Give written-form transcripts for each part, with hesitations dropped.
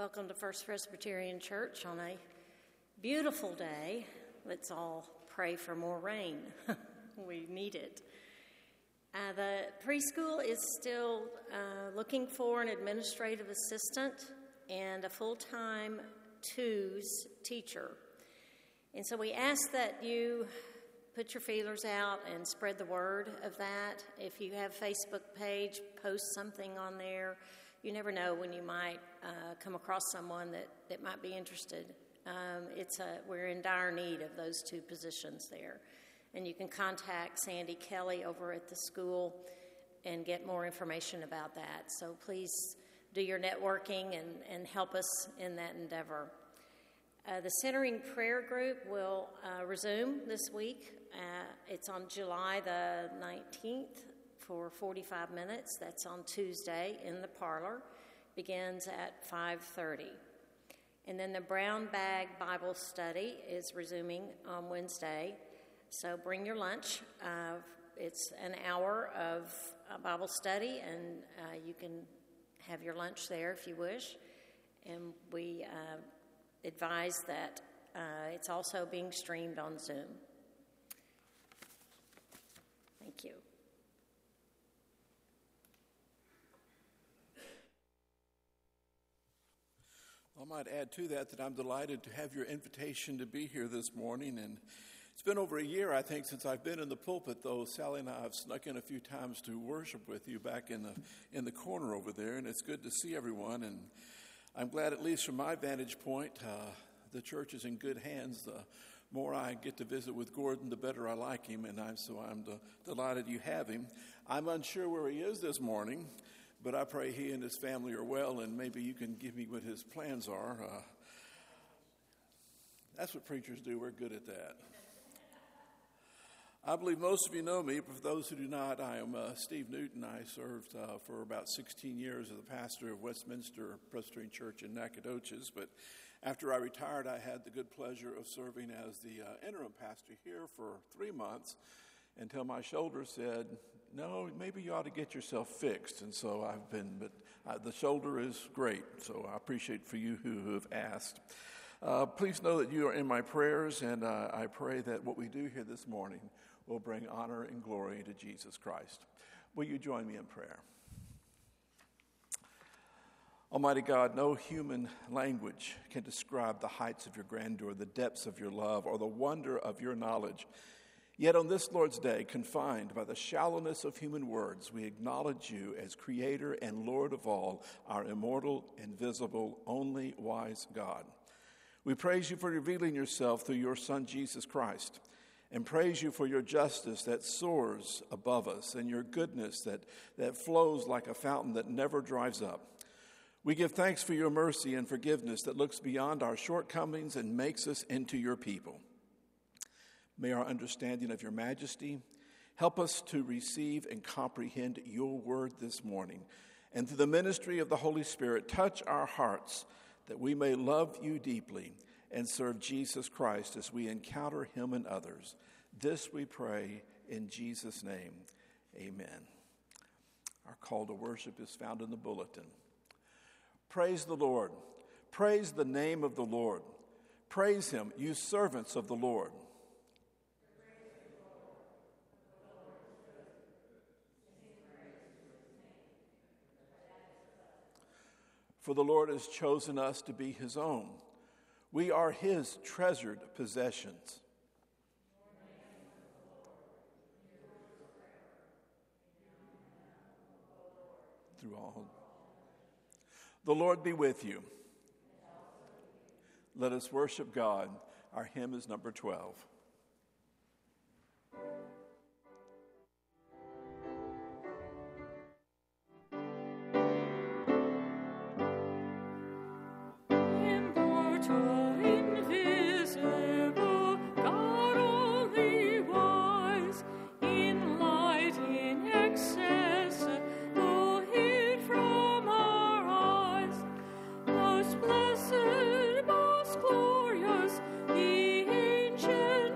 Welcome to First Presbyterian Church on a beautiful day. Let's all pray for more rain. We need it. The preschool is still looking for an administrative assistant and a full-time twos teacher. And so we ask that you put your feelers out and spread the word of that. If you have a Facebook page, post something on there. You never know when you might come across someone that might be interested. We're in dire need of those two positions there. And you can contact Sandy Kelly over at the school and get more information about that. So please do your networking and help us in that endeavor. The Centering Prayer Group will resume this week. It's on July the 19th for 45 minutes. That's on Tuesday in the parlor. Begins at 5:30. And then the Brown Bag Bible Study is resuming on Wednesday. So bring your lunch. It's an hour of Bible study, and you can have your lunch there if you wish. And we advise that it's also being streamed on Zoom. Thank you. I might add to that I'm delighted to have your invitation to be here this morning. And it's been over a year, I think, since I've been in the pulpit, though Sally and I have snuck in a few times to worship with you back in the corner over there. And it's good to see everyone. And I'm glad, at least from my vantage point, the church is in good hands. The more I get to visit with Gordon, the better I like him. And I'm delighted you have him. I'm unsure where he is this morning, but I pray he and his family are well, and maybe you can give me what his plans are. That's what preachers do. We're good at that. I believe most of you know me, but for those who do not, I am Steve Newton. I served for about 16 years as the pastor of Westminster Presbyterian Church in Nacogdoches, but after I retired, I had the good pleasure of serving as the interim pastor here for 3 months until my shoulder said, no, maybe you ought to get yourself fixed. And so I've been, but the shoulder is great, so I appreciate for you who have asked. Please know that you are in my prayers, and I pray that what we do here this morning will bring honor and glory to Jesus Christ. Will you join me in prayer? Almighty God, no human language can describe the heights of your grandeur, the depths of your love, or the wonder of your knowledge. Yet on this Lord's Day, confined by the shallowness of human words, we acknowledge you as Creator and Lord of all, our immortal, invisible, only wise God. We praise you for revealing yourself through your Son, Jesus Christ, and praise you for your justice that soars above us and your goodness that flows like a fountain that never dries up. We give thanks for your mercy and forgiveness that looks beyond our shortcomings and makes us into your people. May our understanding of your majesty help us to receive and comprehend your word this morning. And through the ministry of the Holy Spirit, touch our hearts that we may love you deeply and serve Jesus Christ as we encounter him and others. This we pray in Jesus' name. Amen. Our call to worship is found in the bulletin. Praise the Lord. Praise the name of the Lord. Praise him, you servants of the Lord. For the Lord has chosen us to be his own. We are his treasured possessions. Through all. The Lord be with you. Let us worship God. Our hymn is number 12. Most blessed, most glorious, the ancient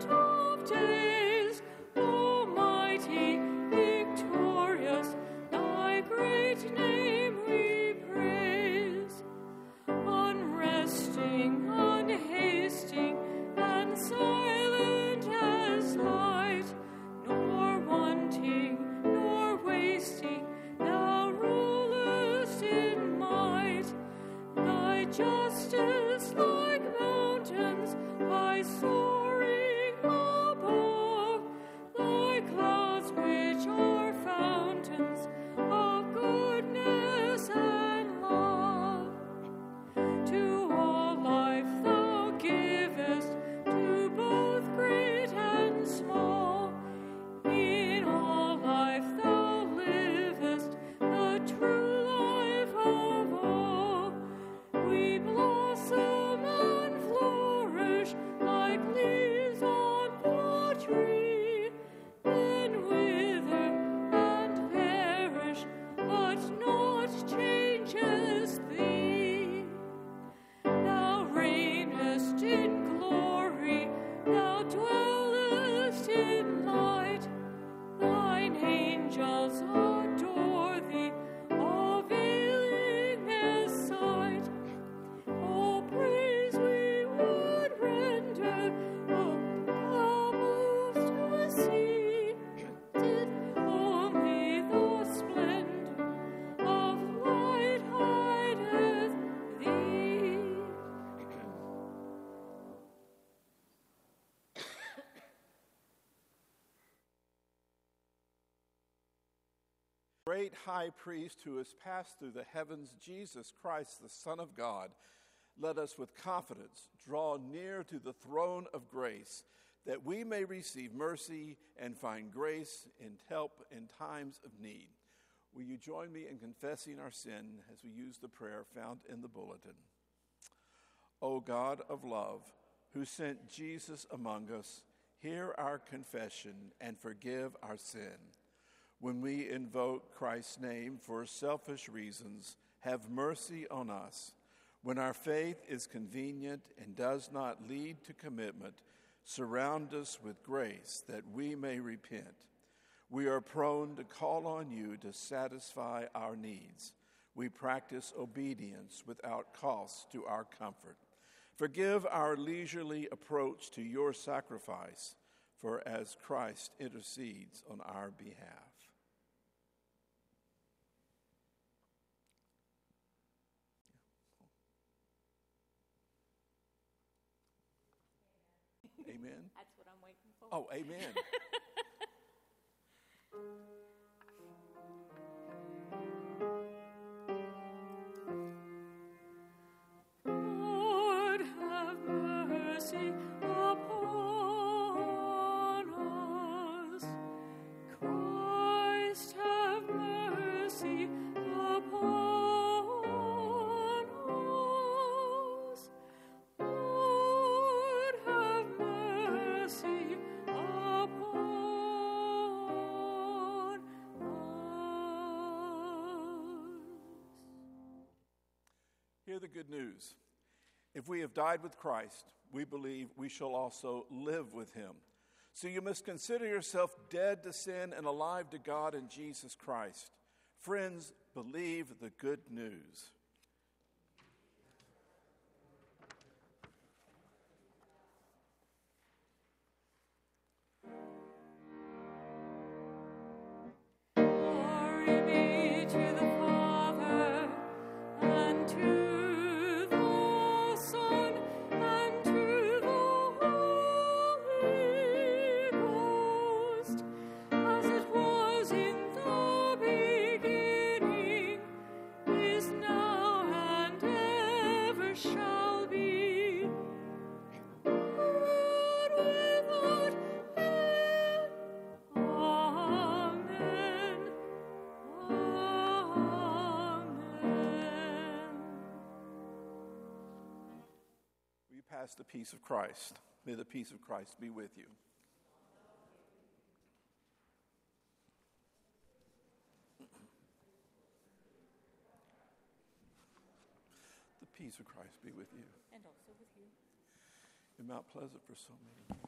great high priest who has passed through the heavens, Jesus Christ, the Son of God, let us with confidence draw near to the throne of grace, that we may receive mercy and find grace and help in times of need. Will you join me in confessing our sin as we use the prayer found in the bulletin? O God of love, who sent Jesus among us, hear our confession and forgive our sin. When we invoke Christ's name for selfish reasons, have mercy on us. When our faith is convenient and does not lead to commitment, surround us with grace that we may repent. We are prone to call on you to satisfy our needs. We practice obedience without cost to our comfort. Forgive our leisurely approach to your sacrifice, for as Christ intercedes on our behalf. Amen. That's what I'm waiting for. Oh, amen. Lord, have mercy upon us. Christ, have mercy upon us. Lord, have mercy upon us. Hear the good news. If we have died with Christ, we believe we shall also live with him. So you must consider yourself dead to sin and alive to God in Jesus Christ. Friends, believe the good news. Glory be to the Father, and to the Son, and to the Holy Ghost, as it was in the beginning, is now, and ever shall be, world without end. Amen. Amen. Will you pass the peace of Christ? May the peace of Christ be with you. The peace of Christ be with you. And also with you. In Mount Pleasant for so many years,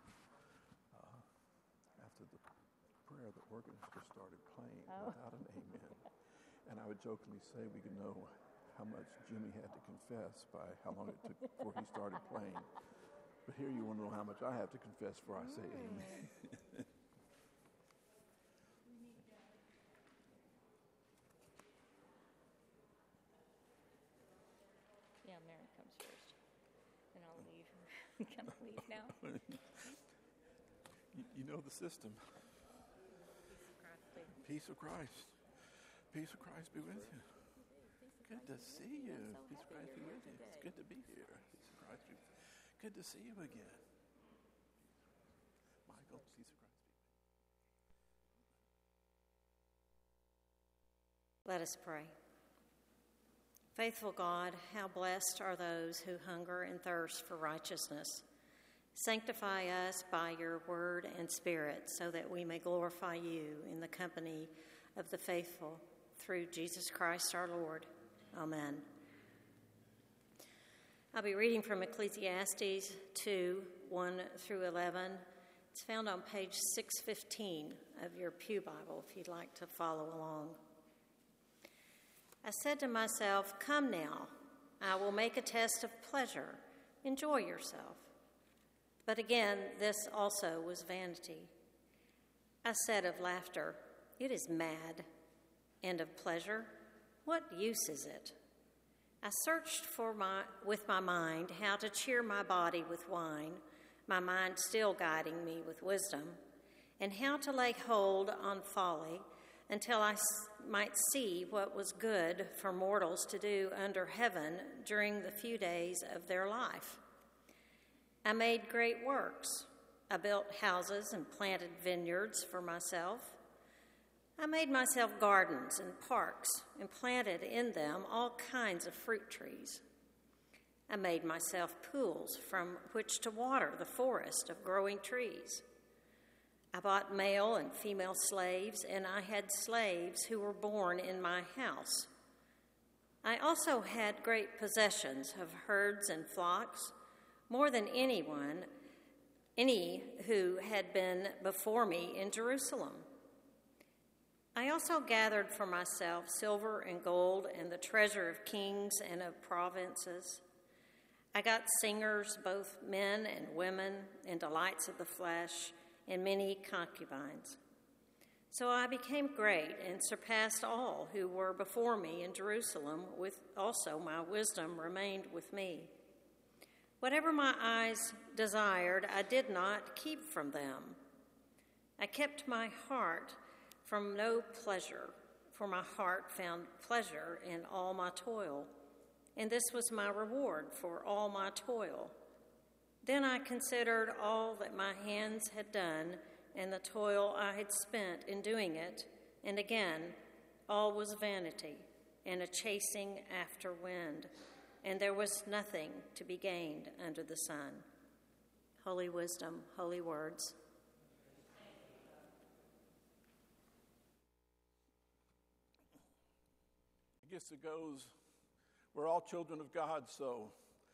after the prayer, the organist just started playing without an amen. And I would jokingly say we could know how much Jimmy had to confess by how long it took before he started playing. But here you want to know how much I have to confess before I say amen. Yeah, Mary comes first. And I'll leave. Can I leave now? You know the system. Peace of Christ. Peace of Christ be with you. Good to see you. Peace of Christ be with you. It's good to be here. Peace of Christ be with you. Good to see you again. Michael, peace of Christ be with you. Let us pray. Faithful God, how blessed are those who hunger and thirst for righteousness. Sanctify us by your word and spirit so that we may glorify you in the company of the faithful through Jesus Christ our Lord. Amen. I'll be reading from Ecclesiastes 2, 1 through 11. It's found on page 615 of your Pew Bible if you'd like to follow along. I said to myself, "Come now, I will make a test of pleasure. Enjoy yourself." But again, this also was vanity. I said of laughter, "It is mad." And of pleasure, what use is it? I searched with my mind how to cheer my body with wine, my mind still guiding me with wisdom, and how to lay hold on folly, until I might see what was good for mortals to do under heaven during the few days of their life. I made great works. I built houses and planted vineyards for myself. I made myself gardens and parks and planted in them all kinds of fruit trees. I made myself pools from which to water the forest of growing trees. I bought male and female slaves, and I had slaves who were born in my house. I also had great possessions of herds and flocks, more than any who had been before me in Jerusalem. I also gathered for myself silver and gold and the treasure of kings and of provinces. I got singers, both men and women, and delights of the flesh, and many concubines. So I became great and surpassed all who were before me in Jerusalem, with also my wisdom remained with me. Whatever my eyes desired, I did not keep from them. I kept my heart from no pleasure, for my heart found pleasure in all my toil, and this was my reward for all my toil. Then I considered all that my hands had done and the toil I had spent in doing it, and again, all was vanity and a chasing after wind, and there was nothing to be gained under the sun. Holy wisdom, holy words. I guess it goes, we're all children of God, so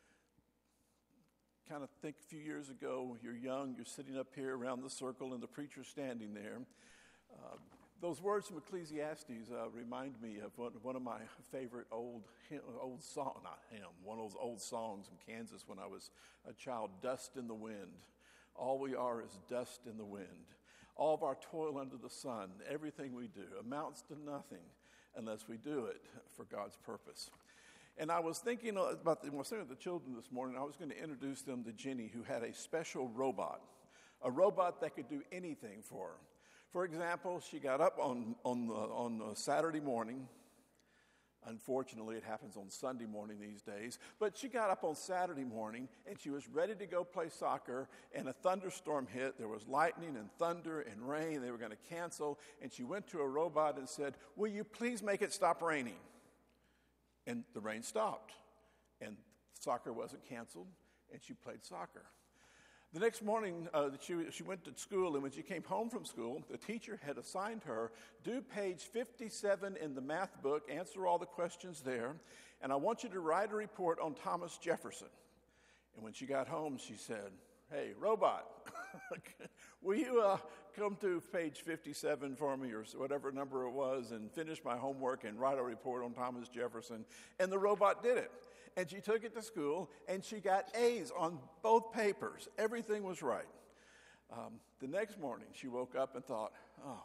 kind of think a few years ago, you're young, you're sitting up here around the circle, and the preacher's standing there. Those words from Ecclesiastes remind me of one of my favorite old songs, not him, one of those old songs from Kansas when I was a child, Dust in the Wind. All we are is dust in the wind. All of our toil under the sun, everything we do, amounts to nothing unless we do it for God's purpose. And I was thinking about when I was thinking of the children this morning, I was going to introduce them to Jenny, who had a special robot, a robot that could do anything for her. For example, she got up on Saturday morning. Unfortunately, it happens on Sunday morning these days. But she got up on Saturday morning, and she was ready to go play soccer, and a thunderstorm hit. There was lightning and thunder and rain. They were going to cancel. And she went to a robot and said, "Will you please make it stop raining?" And the rain stopped, and soccer wasn't canceled, and she played soccer. The next morning, she went to school, and when she came home from school, the teacher had assigned her, do page 57 in the math book, answer all the questions there, and I want you to write a report on Thomas Jefferson. And when she got home, she said, "Hey, robot, will you come to page 57 for me, or whatever number it was, and finish my homework and write a report on Thomas Jefferson?" And the robot did it. And she took it to school, and she got A's on both papers. Everything was right. The next morning, she woke up and thought, "Oh,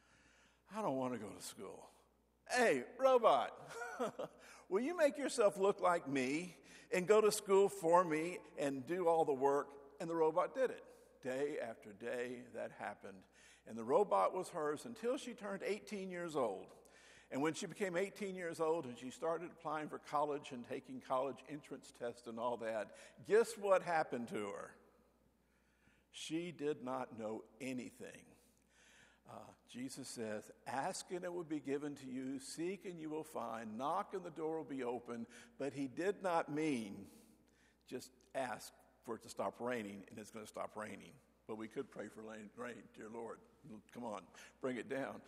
I don't want to go to school. Hey, robot, will you make yourself look like me and go to school for me and do all the work?" And the robot did it. Day after day, that happened. And the robot was hers until she turned 18 years old. And when she became 18 years old and she started applying for college and taking college entrance tests and all that, guess what happened to her? She did not know anything. Jesus says, "Ask and it will be given to you, seek and you will find, knock and the door will be open." But he did not mean just ask for it to stop raining and it's going to stop raining. But we could pray for rain, dear Lord. Come on, bring it down.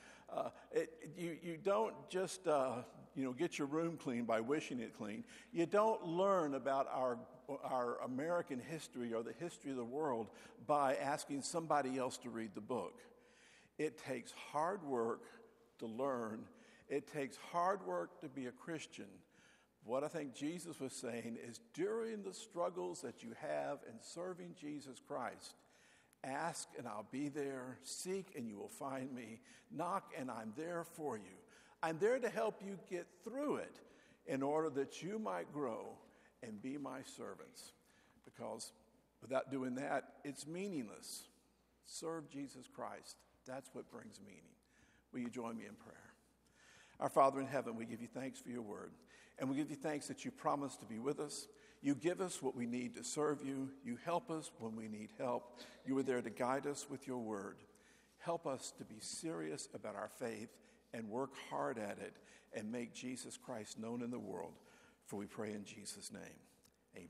You don't just get your room clean by wishing it clean. You don't learn about our American history or the history of the world by asking somebody else to read the book. It takes hard work to learn. It takes hard work to be a Christian. What I think Jesus was saying is during the struggles that you have in serving Jesus Christ, ask and I'll be there. Seek and you will find me. Knock and I'm there for you. I'm there to help you get through it in order that you might grow and be my servants. Because without doing that, it's meaningless. Serve Jesus Christ. That's what brings meaning. Will you join me in prayer? Our Father in heaven, we give you thanks for your word. And we give you thanks that you promise to be with us. You give us what we need to serve you. You help us when we need help. You are there to guide us with your word. Help us to be serious about our faith and work hard at it and make Jesus Christ known in the world. For we pray in Jesus' name. Amen.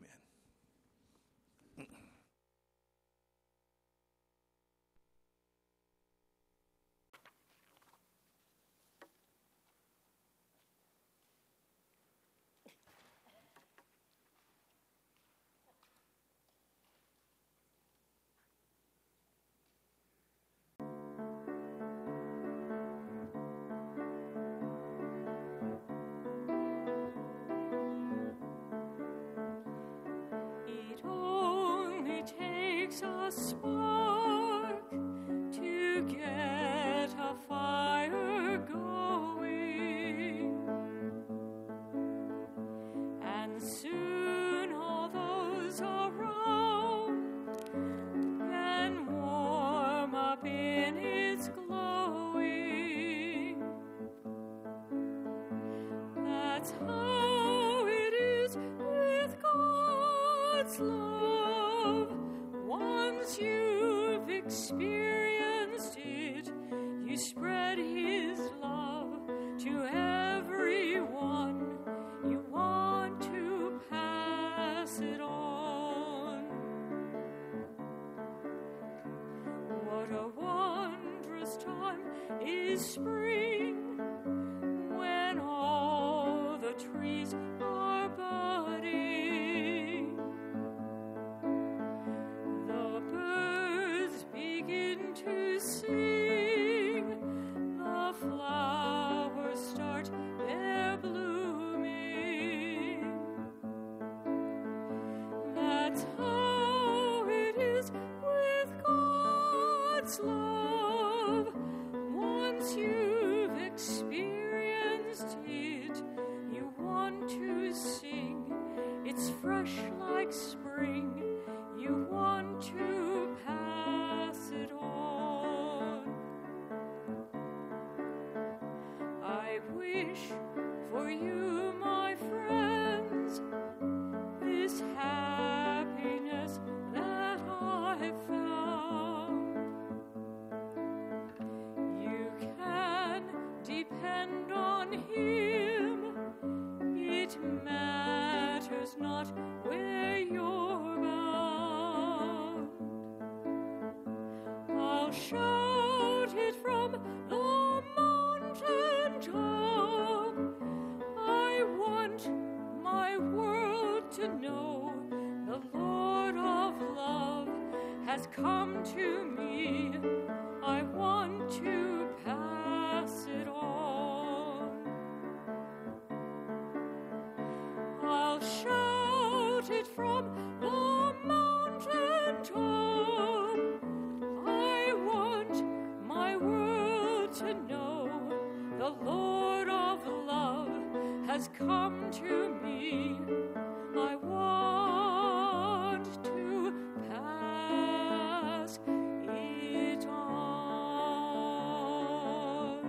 It only takes a spark to get a fire going, and soon all those around can warm up in its glowing. That's how it is with God's love. Once you've experienced it, you spread His love to everyone. You want to pass it on. What a wondrous time is spring, when all the trees are budding. The birds begin to sing, the flowers start their blooming. That's how it is with God's love. Once you've experienced it, you want to sing. It's fresh like spring. You want to pass it on. I wish for you, my friends, this happiness that I've found. You can depend on Him. It matters not where you're bound. I'll shout it from the mountain top. I want my world to know the Lord of love has come to me. I want to pass it on. I'll shout it from the mountain top. I want my world to know the Lord of love has come to me. I want to pass it on.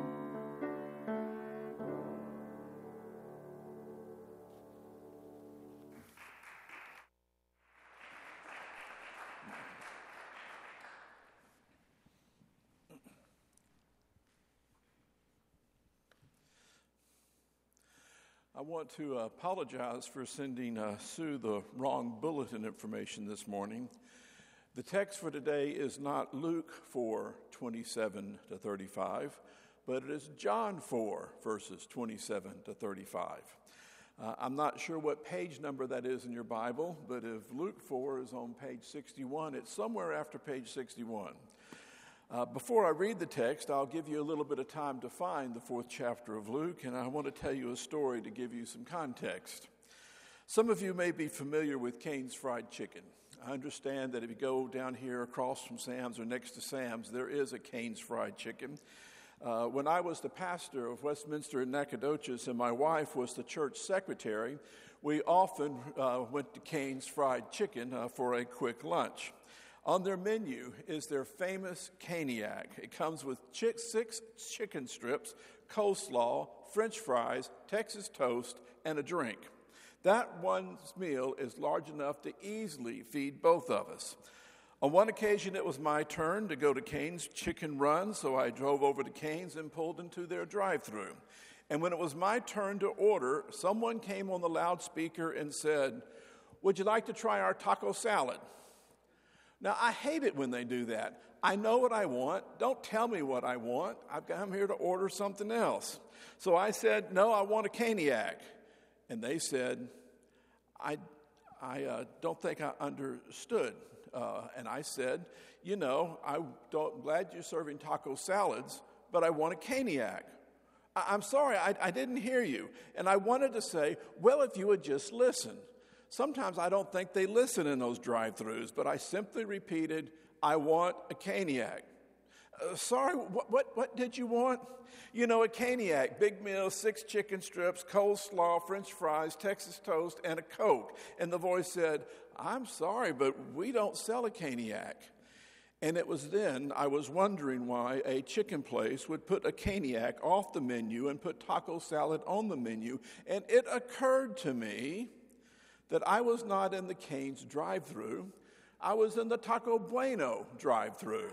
I want to apologize for sending Sue the wrong bulletin information this morning. The text for today is not Luke 4:27 to 35, but it is John 4, verses 27 to 35. I'm not sure what page number that is in your Bible, but if Luke 4 is on page 61, it's somewhere after page 61. Before I read the text, I'll give you a little bit of time to find the 4th chapter of Luke, and I want to tell you a story to give you some context. Some of you may be familiar with Cane's Fried Chicken. I understand that if you go down here across from Sam's or next to Sam's, there is a Cane's Fried Chicken. When I was the pastor of Westminster and Nacogdoches and my wife was the church secretary, we often went to Cane's Fried Chicken for a quick lunch. On their menu is their famous Caniac. It comes with 6 chicken strips, coleslaw, French fries, Texas toast, and a drink. That one meal is large enough to easily feed both of us. On one occasion, it was my turn to go to Cane's Chicken Run, so I drove over to Cane's and pulled into their drive-thru. And when it was my turn to order, someone came on the loudspeaker and said, "Would you like to try our taco salad?" Now, I hate it when they do that. I know what I want. Don't tell me what I want. I've come here to order something else. So I said, "No, I want a Caniac." And they said, I don't think I understood. And I said, I'm glad you're serving taco salads, but I want a Caniac. I'm sorry, I didn't hear you. And I wanted to say, well, if you would just listen. Sometimes I don't think they listen in those drive-thrus, but I simply repeated, I want a Caniac. Sorry, what did you want? A Caniac, big meal, 6 chicken strips, coleslaw, French fries, Texas toast, and a Coke. And the voice said, I'm sorry, but we don't sell a Caniac. And it was then I was wondering why a chicken place would put a Caniac off the menu and put taco salad on the menu. And it occurred to me that I was not in the Cane's drive-thru. I was in the Taco Bueno drive-thru.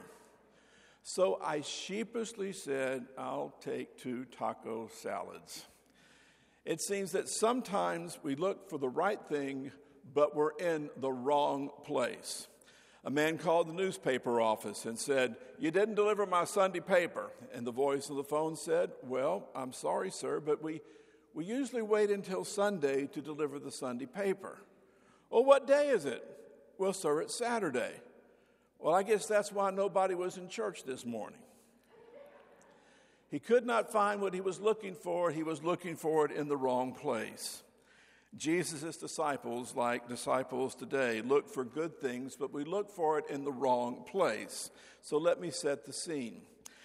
So I sheepishly said, I'll take 2 taco salads. It seems that sometimes we look for the right thing, but we're in the wrong place. A man called the newspaper office and said, "You didn't deliver my Sunday paper." And the voice on the phone said, "Well, I'm sorry, sir, but we usually wait until Sunday to deliver the Sunday paper." "Well, what day is it?" "Well, sir, it's Saturday." "Well, I guess that's why nobody was in church this morning." He could not find what he was looking for. He was looking for it in the wrong place. Jesus' disciples, like disciples today, look for good things, but we look for it in the wrong place. So let me set the scene.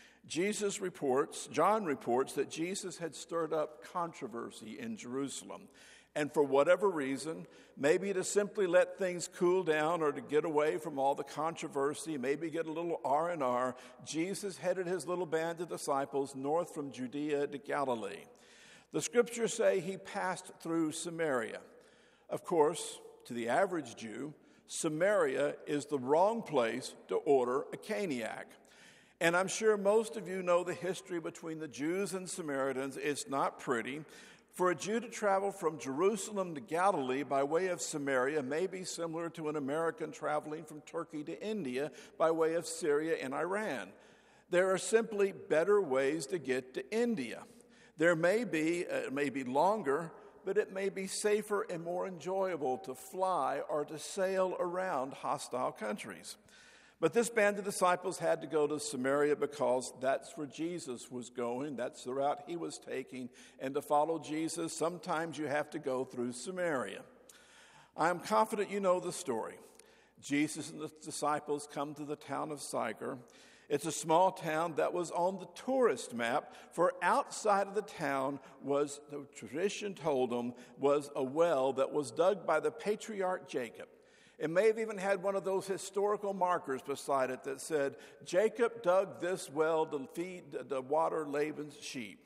John reports that Jesus had stirred up controversy in Jerusalem. And for whatever reason, maybe to simply let things cool down or to get away from all the controversy, maybe get a little R&R, Jesus headed his little band of disciples north from Judea to Galilee. The scriptures say he passed through Samaria. Of course, to the average Jew, Samaria is the wrong place to order a Caniac. And I'm sure most of you know the history between the Jews and Samaritans. It's not pretty. For a Jew to travel from Jerusalem to Galilee by way of Samaria may be similar to an American traveling from Turkey to India by way of Syria and Iran. There are simply better ways to get to India. There may be longer, but it may be safer and more enjoyable to fly or to sail around hostile countries. But this band of disciples had to go to Samaria because that's where Jesus was going. That's the route he was taking. And to follow Jesus, sometimes you have to go through Samaria. I'm confident you know the story. Jesus and the disciples come to the town of Sychar. It's a small town that was on the tourist map, for outside of the town was, the tradition told them, was a well that was dug by the patriarch Jacob. It may have even had one of those historical markers beside it that said, Jacob dug this well to water Laban's sheep.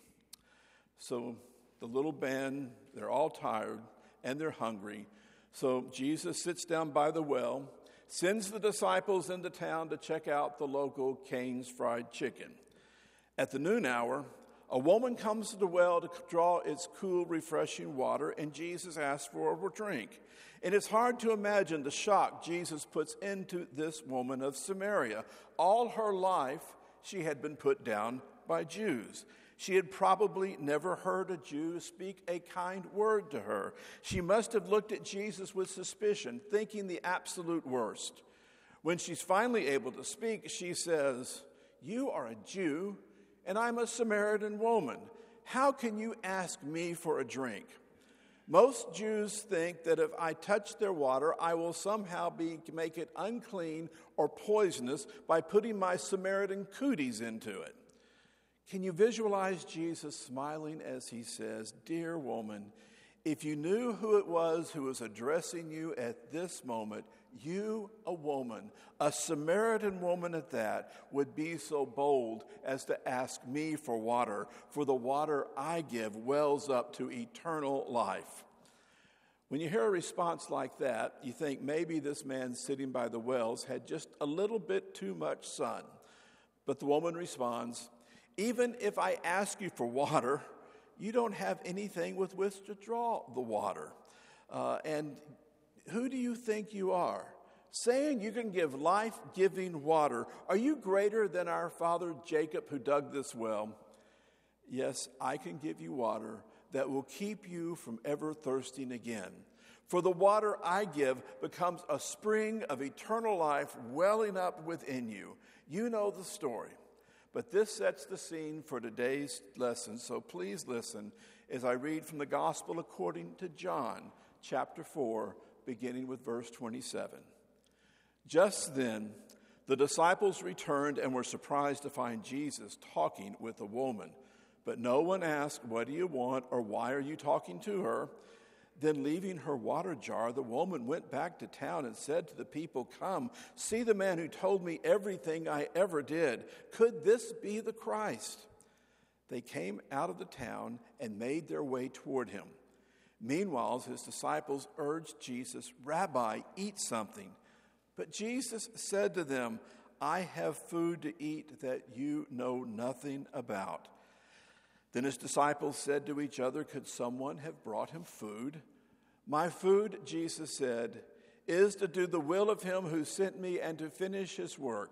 So the little band, they're all tired and they're hungry. So Jesus sits down by the well, sends the disciples into town to check out the local Cane's Fried Chicken. At the noon hour, a woman comes to the well to draw its cool, refreshing water, and Jesus asks for a drink. And it's hard to imagine the shock Jesus puts into this woman of Samaria. All her life, she had been put down by Jews. She had probably never heard a Jew speak a kind word to her. She must have looked at Jesus with suspicion, thinking the absolute worst. When she's finally able to speak, she says, "You are a Jew, and I'm a Samaritan woman. How can you ask me for a drink?" Most Jews think that if I touch their water, I will somehow make it unclean or poisonous by putting my Samaritan cooties into it. Can you visualize Jesus smiling as he says, "Dear woman, if you knew who it was who was addressing you at this moment, you, a woman, a Samaritan woman at that, would be so bold as to ask me for water, for the water I give wells up to eternal life. When you hear a response like that, you think maybe this man sitting by the wells had just a little bit too much sun. But the woman responds, even if I ask you for water, you don't have anything with which to draw the water. And who do you think you are? Saying you can give life-giving water. Are you greater than our father Jacob who dug this well? Yes, I can give you water that will keep you from ever thirsting again. For the water I give becomes a spring of eternal life welling up within you. You know the story. But this sets the scene for today's lesson, so please listen as I read from the Gospel according to John, chapter 4, beginning with verse 27. Just then, the disciples returned and were surprised to find Jesus talking with a woman. But no one asked, what do you want, or why are you talking to her? Then leaving her water jar, the woman went back to town and said to the people, come, see the man who told me everything I ever did. Could this be the Christ? They came out of the town and made their way toward him. Meanwhile, his disciples urged Jesus, Rabbi, eat something. But Jesus said to them, I have food to eat that you know nothing about. Then his disciples said to each other, could someone have brought him food? My food, Jesus said, is to do the will of him who sent me and to finish his work.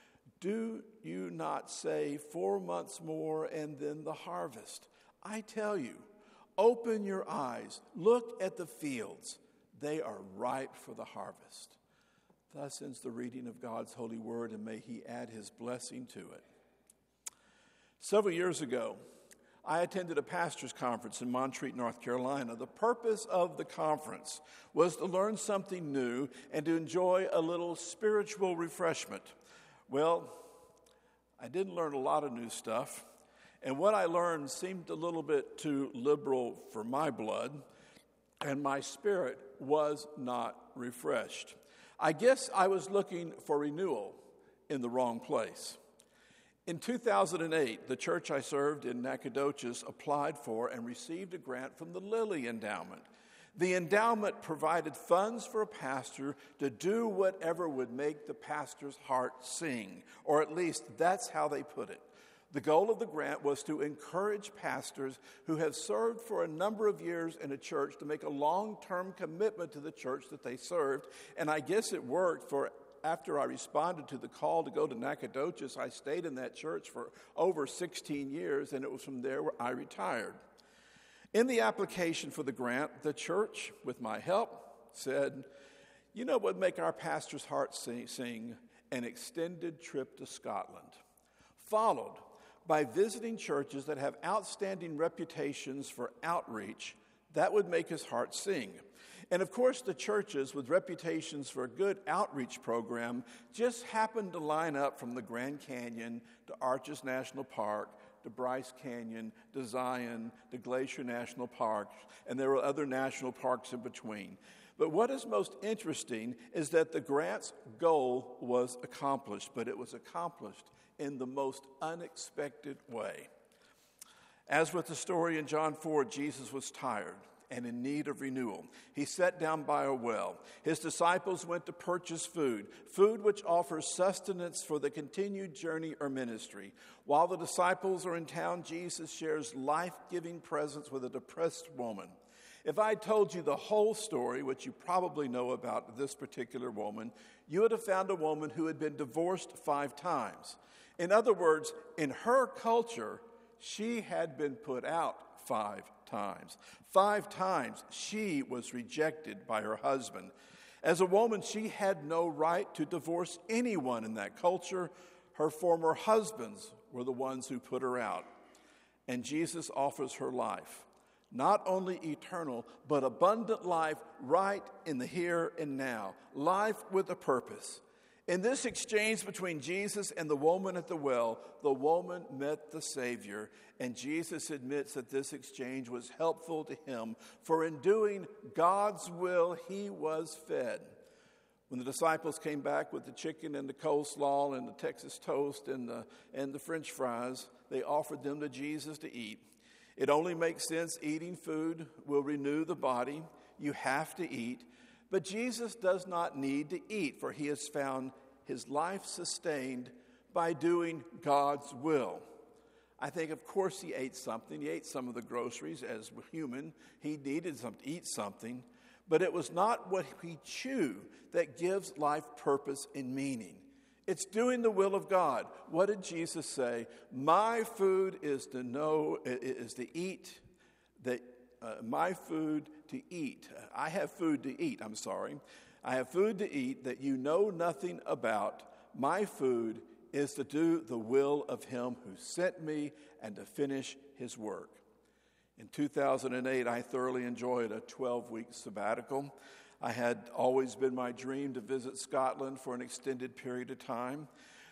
Do you not say 4 months more and then the harvest? I tell you, open your eyes, look at the fields. They are ripe for the harvest. Thus ends the reading of God's holy word, and may he add his blessing to it. Several years ago, I attended a pastor's conference in Montreat, North Carolina. The purpose of the conference was to learn something new and to enjoy a little spiritual refreshment. Well, I didn't learn a lot of new stuff, and what I learned seemed a little bit too liberal for my blood, and my spirit was not refreshed. I guess I was looking for renewal in the wrong place. In 2008, the church I served in Nacogdoches applied for and received a grant from the Lilly Endowment. The endowment provided funds for a pastor to do whatever would make the pastor's heart sing, or at least that's how they put it. The goal of the grant was to encourage pastors who have served for a number of years in a church to make a long-term commitment to the church that they served, and I guess it worked. For after I responded to the call to go to Nacogdoches, I stayed in that church for over 16 years, and it was from there where I retired. In the application for the grant, the church, with my help, said, you know what would make our pastor's heart sing? An extended trip to Scotland, followed by visiting churches that have outstanding reputations for outreach. That would make his heart sing. And of course, the churches with reputations for a good outreach program just happened to line up from the Grand Canyon to Arches National Park, to Bryce Canyon, to Zion, to Glacier National Park, and there were other national parks in between. But what is most interesting is that the grant's goal was accomplished, but it was accomplished in the most unexpected way. As with the story in John 4, Jesus was tired and in need of renewal. He sat down by a well. His disciples went to purchase food which offers sustenance for the continued journey or ministry. While the disciples are in town, Jesus shares life-giving presence with a depressed woman. If I told you the whole story, which you probably know about this particular woman, you would have found a woman who had been divorced 5 times. In other words, in her culture, she had been put out 5 times. 5 times she was rejected by her husband. As a woman, she had no right to divorce anyone in that culture. Her former husbands were the ones who put her out. And Jesus offers her life, not only eternal, but abundant life right in the here and now, life with a purpose. In this exchange between Jesus and the woman at the well, the woman met the Savior, and Jesus admits that this exchange was helpful to him, for in doing God's will, he was fed. When the disciples came back with the chicken and the coleslaw and the Texas toast and the French fries, they offered them to Jesus to eat. It only makes sense. Eating food will renew the body. You have to eat. But Jesus does not need to eat, for he has found his life sustained by doing God's will. I think, of course, he ate something. He ate some of the groceries. As a human, he needed to eat something. But it was not what we chew that gives life purpose and meaning. It's doing the will of God. What did Jesus say? My food is to eat. My food to eat. I have food to eat, I have food to eat that you know nothing about. My food is to do the will of him who sent me and to finish his work. In 2008, I thoroughly enjoyed a 12-week sabbatical. I had always been my dream to visit Scotland for an extended period of time.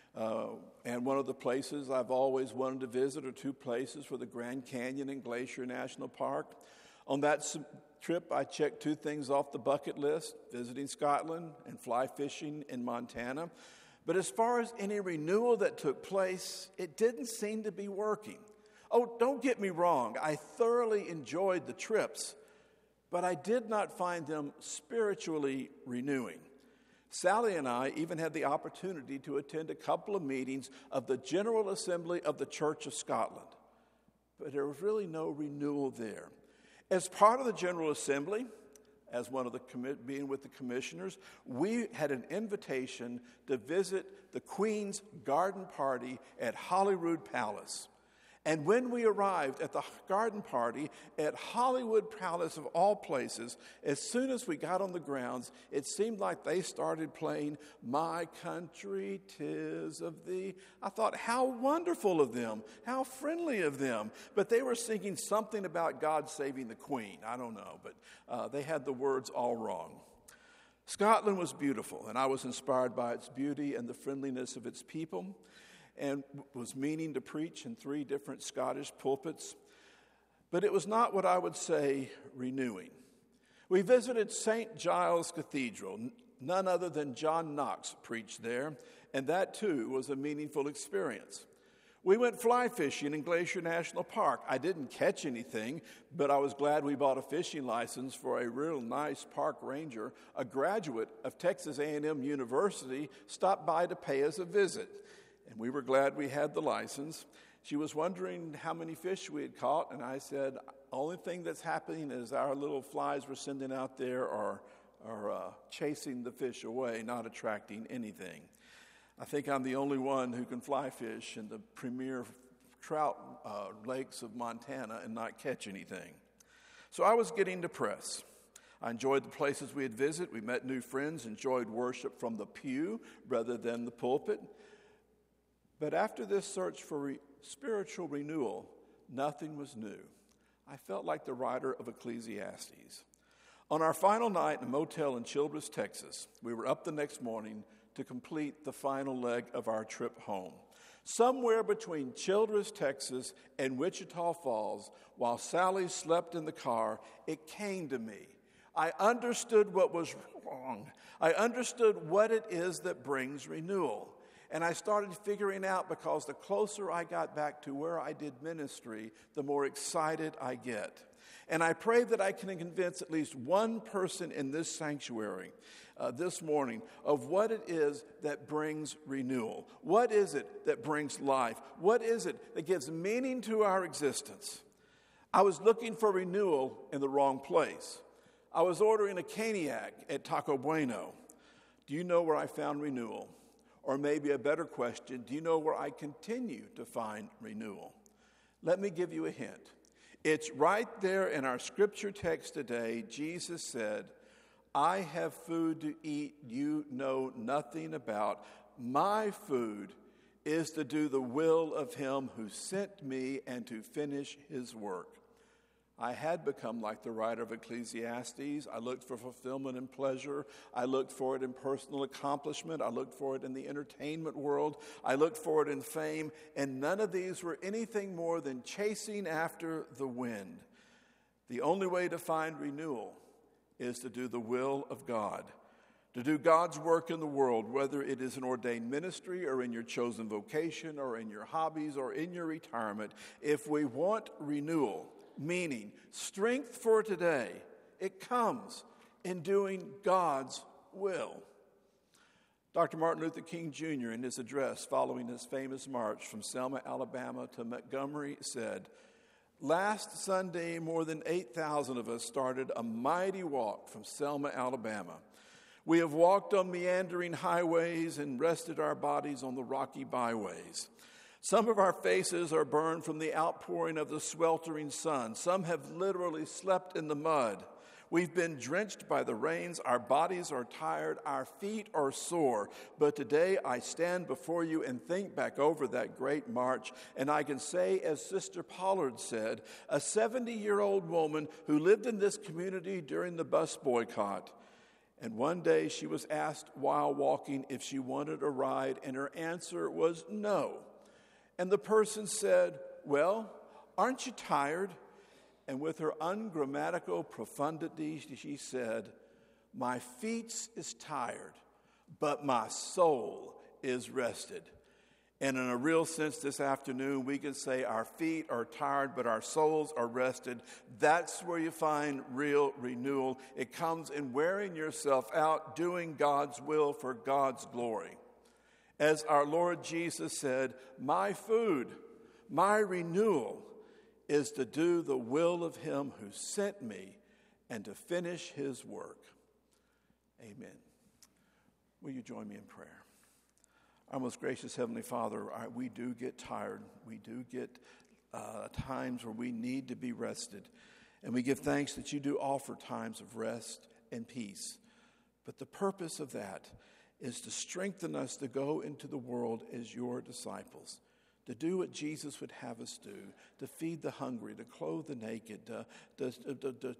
And one of the places I've always wanted to visit are two places for the Grand Canyon and Glacier National Park. On that trip, I checked two things off the bucket list, visiting Scotland and fly fishing in Montana. But as far as any renewal that took place, it didn't seem to be working. Oh, don't get me wrong. I thoroughly enjoyed the trips, but I did not find them spiritually renewing. Sally and I even had the opportunity to attend a couple of meetings of the General Assembly of the Church of Scotland, but there was really no renewal there. As part of the General Assembly, as one of the being with the commissioners, we had an invitation to visit the Queen's garden party at Holyrood Palace. And when we arrived at the garden party at Holyrood Palace, of all places, as soon as we got on the grounds, it seemed like they started playing My Country 'Tis of Thee. I thought, how wonderful of them, how friendly of them. But they were singing something about God saving the Queen. I don't know, but they had the words all wrong. Scotland was beautiful, and I was inspired by its beauty and the friendliness of its people, and was meaning to preach in 3 different Scottish pulpits. But it was not what I would say renewing. We visited St. Giles Cathedral. None other than John Knox preached there, and that too was a meaningful experience. We went fly fishing in Glacier National Park. I didn't catch anything, but I was glad we bought a fishing license for a real nice park ranger, a graduate of Texas A&M University, stopped by to pay us a visit. And we were glad we had the license. She was wondering how many fish we had caught, and I said, only thing that's happening is our little flies we're sending out there are chasing the fish away, not attracting anything. I think I'm the only one who can fly fish in the premier trout lakes of Montana and not catch anything. So I was getting depressed. I enjoyed the places we had visited. We met new friends, enjoyed worship from the pew rather than the pulpit. But after this search for spiritual renewal, nothing was new. I felt like the writer of Ecclesiastes. On our final night in a motel in Childress, Texas, we were up the next morning to complete the final leg of our trip home. Somewhere between Childress, Texas, and Wichita Falls, while Sally slept in the car, it came to me. I understood what was wrong. I understood what it is that brings renewal. And I started figuring out, because the closer I got back to where I did ministry, the more excited I get. And I pray that I can convince at least one person in this sanctuary this morning of what it is that brings renewal. What is it that brings life? What is it that gives meaning to our existence? I was looking for renewal in the wrong place. I was ordering a caniac at Taco Bueno. Do you know where I found renewal? Or maybe a better question, do you know where I continue to find renewal? Let me give you a hint. It's right there in our scripture text today. Jesus said, I have food to eat you know nothing about. My food is to do the will of him who sent me and to finish his work. I had become like the writer of Ecclesiastes. I looked for fulfillment and pleasure. I looked for it in personal accomplishment. I looked for it in the entertainment world. I looked for it in fame. And none of these were anything more than chasing after the wind. The only way to find renewal is to do the will of God, to do God's work in the world, whether it is an ordained ministry or in your chosen vocation or in your hobbies or in your retirement. If we want renewal, meaning strength for today, it comes in doing God's will. Dr. Martin Luther King Jr., in his address following his famous march from Selma, Alabama to Montgomery, said, "Last Sunday, more than 8,000 of us started a mighty walk from Selma, Alabama. We have walked on meandering highways and rested our bodies on the rocky byways. Some of our faces are burned from the outpouring of the sweltering sun. Some have literally slept in the mud. We've been drenched by the rains. Our bodies are tired. Our feet are sore. But today I stand before you and think back over that great march, and I can say, as Sister Pollard said, a 70-year-old woman who lived in this community during the bus boycott. And one day she was asked while walking if she wanted a ride, and her answer was no. And the person said, "Well, aren't you tired?" And with her ungrammatical profundity, she said, "My feet is tired, but my soul is rested." And in a real sense this afternoon, we can say our feet are tired, but our souls are rested. That's where you find real renewal. It comes in wearing yourself out, doing God's will for God's glory. As our Lord Jesus said, "My food, my renewal, is to do the will of him who sent me and to finish his work." Amen. Will you join me in prayer? Our most gracious Heavenly Father, we do get tired. We do get times where we need to be rested. And we give thanks that you do offer times of rest and peace. But the purpose of that is to strengthen us to go into the world as your disciples, to do what Jesus would have us do, to feed the hungry, to clothe the naked, to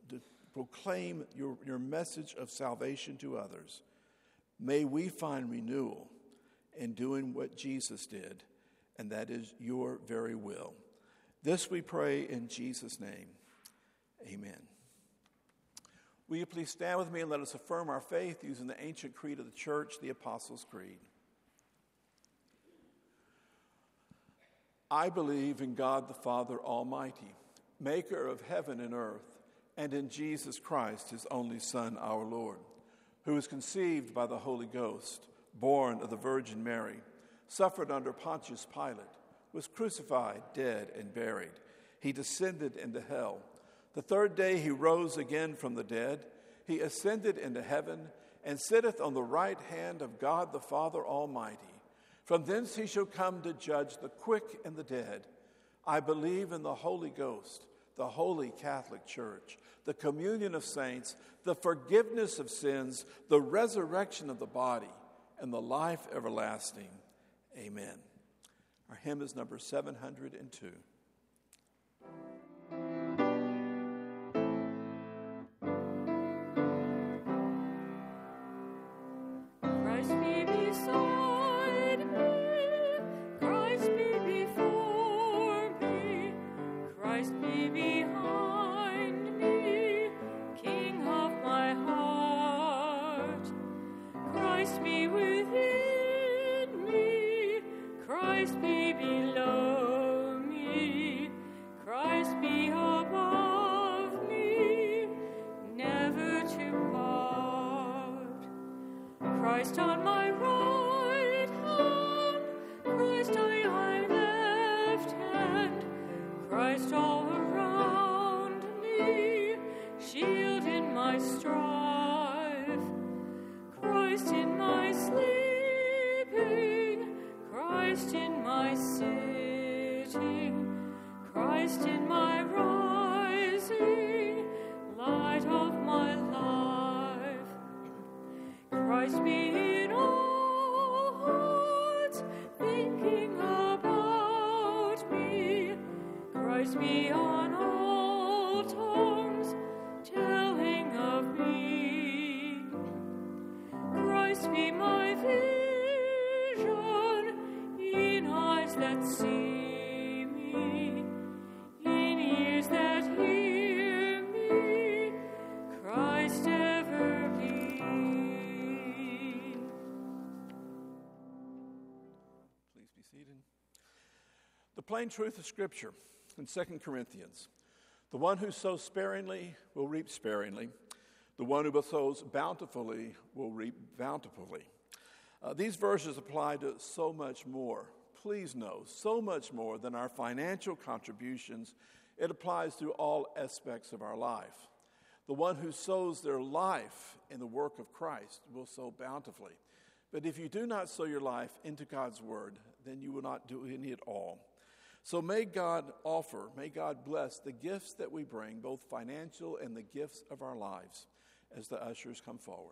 proclaim your message of salvation to others. May we find renewal in doing what Jesus did, and that is your very will. This we pray in Jesus' name. Amen. Will you please stand with me and let us affirm our faith using the ancient creed of the church, the Apostles' Creed. I believe in God the Father Almighty, maker of heaven and earth, and in Jesus Christ, his only Son, our Lord, who was conceived by the Holy Ghost, born of the Virgin Mary, suffered under Pontius Pilate, was crucified, dead, and buried. He descended into hell. The third day he rose again from the dead. He ascended into heaven and sitteth on the right hand of God the Father Almighty. From thence he shall come to judge the quick and the dead. I believe in the Holy Ghost, the Holy Catholic Church, the communion of saints, the forgiveness of sins, the resurrection of the body, and the life everlasting. Amen. Our hymn is number 702. Christ be beside me, Christ be before me, Christ be behind me, King of my heart. Christ be within me, Christ be below me, Christ be above me, never to part. Christ on my right hand, Christ on my left hand, Christ all around me, shield in my strife, Christ in my sleeping, Christ in my sitting, Christ in my rising, light of my life. Christ be in all hearts, thinking about me. Christ be on all tongues, telling of me. Christ be my vision in eyes that see me, in ears that hear me. Christ ever be. plain truth of Scripture in 2 Corinthians, the one who sows sparingly will reap sparingly. The one who sows bountifully will reap bountifully. These verses apply to so much more. Please know, so much more than our financial contributions. It applies to all aspects of our life. The one who sows their life in the work of Christ will sow bountifully. But if you do not sow your life into God's word, then you will not do any at all. So may God bless the gifts that we bring, both financial and the gifts of our lives, as the ushers come forward.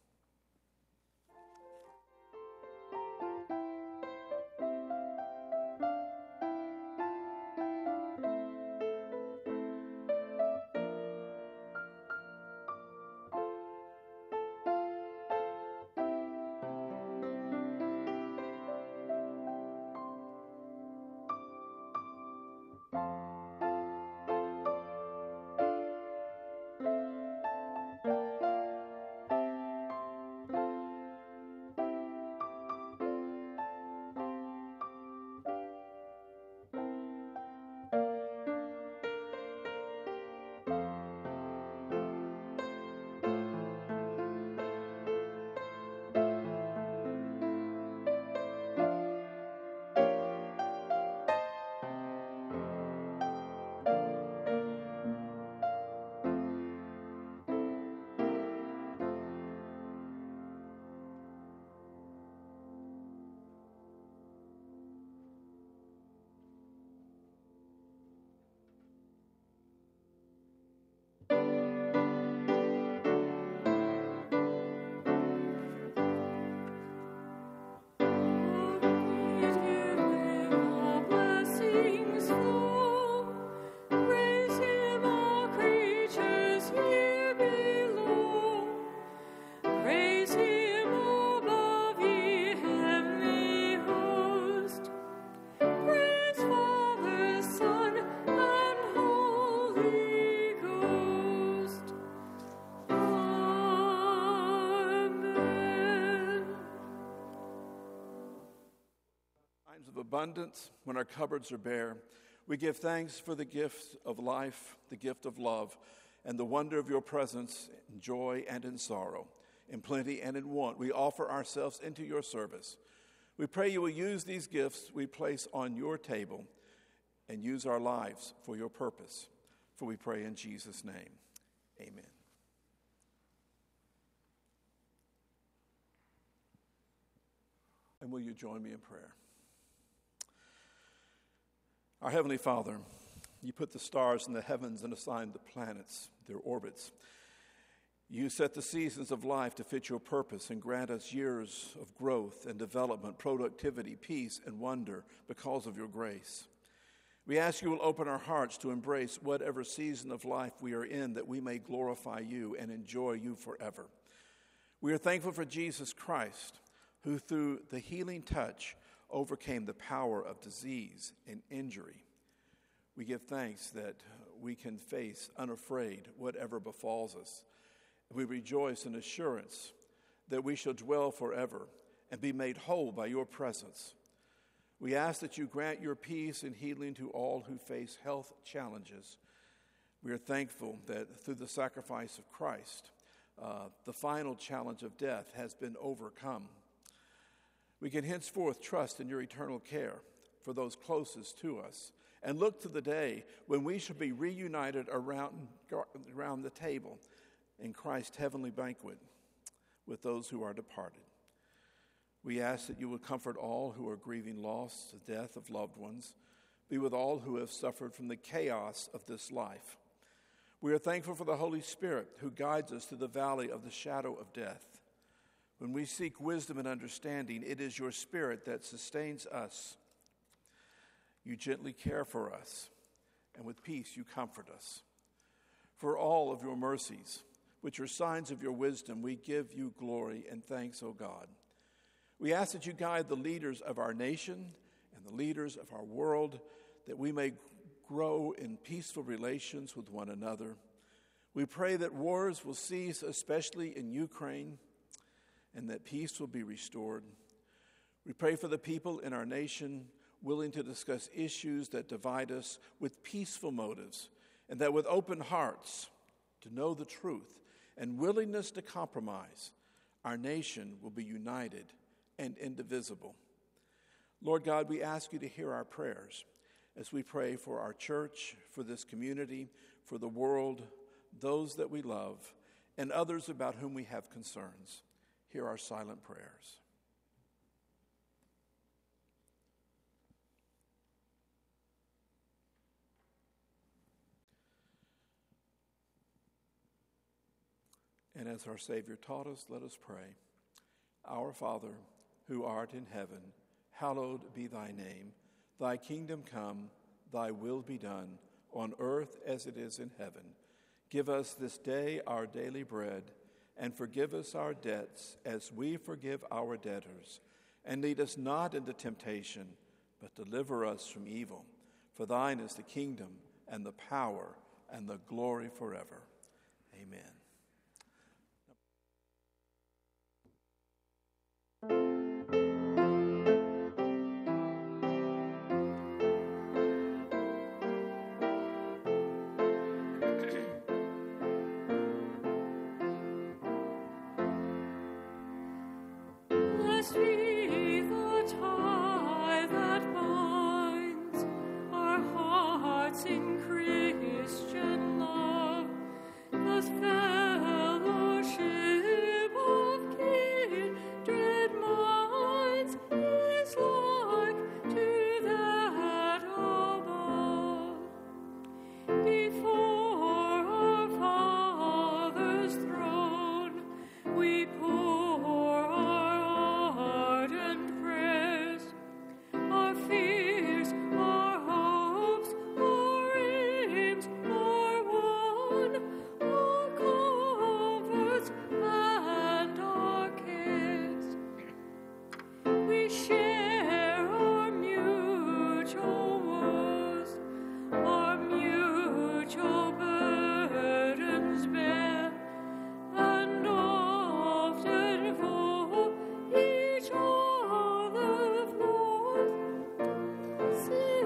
Abundance, when our cupboards are bare, we give thanks for the gift of life, the gift of love, and the wonder of your presence in joy and in sorrow, in plenty and in want. We offer ourselves into your service. We pray you will use these gifts we place on your table and use our lives for your purpose. For we pray in Jesus' name. Amen. And will you join me in prayer? Our Heavenly Father, you put the stars in the heavens and assigned the planets their orbits. You set the seasons of life to fit your purpose and grant us years of growth and development, productivity, peace, and wonder because of your grace. We ask you will open our hearts to embrace whatever season of life we are in, that we may glorify you and enjoy you forever. We are thankful for Jesus Christ, who through the healing touch overcame the power of disease and injury. We give thanks that we can face unafraid whatever befalls us. We rejoice in assurance that we shall dwell forever and be made whole by your presence. We ask that you grant your peace and healing to all who face health challenges. We are thankful that through the sacrifice of Christ, the final challenge of death has been overcome. We can henceforth trust in your eternal care for those closest to us and look to the day when we shall be reunited around the table in Christ's heavenly banquet with those who are departed. We ask that you would comfort all who are grieving loss, the death of loved ones, be with all who have suffered from the chaos of this life. We are thankful for the Holy Spirit who guides us through the valley of the shadow of death. When we seek wisdom and understanding, it is your Spirit that sustains us. You gently care for us, and with peace you comfort us. For all of your mercies, which are signs of your wisdom, we give you glory and thanks, O God. We ask that you guide the leaders of our nation and the leaders of our world, that we may grow in peaceful relations with one another. We pray that wars will cease, especially in Ukraine, and that peace will be restored. We pray for the people in our nation willing to discuss issues that divide us with peaceful motives, and that with open hearts to know the truth and willingness to compromise, our nation will be united and indivisible. Lord God, we ask you to hear our prayers as we pray for our church, for this community, for the world, those that we love, and others about whom we have concerns. Hear our silent prayers. And as our Savior taught us, let us pray. Our Father, who art in heaven, hallowed be thy name. Thy kingdom come, thy will be done, on earth as it is in heaven. Give us this day our daily bread, and forgive us our debts as we forgive our debtors. And lead us not into temptation, but deliver us from evil. For thine is the kingdom, and the power, and the glory forever. Amen. Blessed be the tie that binds our hearts in Christian love, the fellowship of kindred minds is like to that above. Before our Father's throne we pour our ardent prayers, our fears, our hopes, our aims are one, our comforts and our cares. We share our mutual woes, our mutual burdens bear, and often for each other flows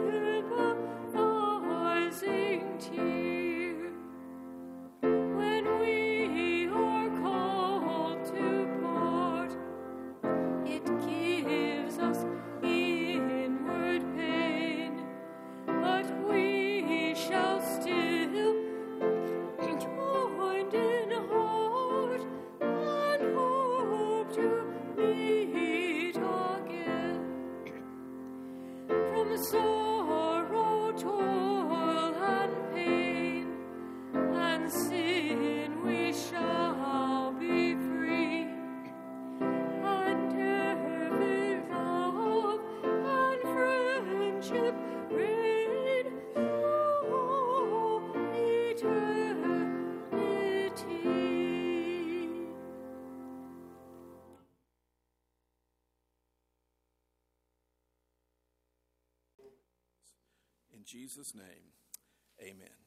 sympathizing tear. When we are called to part, it gives us inward pain, but we shall still joined in heart and hope to meet again. From sorrow, toil, and pain, and sin we shall be free, and perfect love and friendship reign through eternity. In Jesus' name, amen.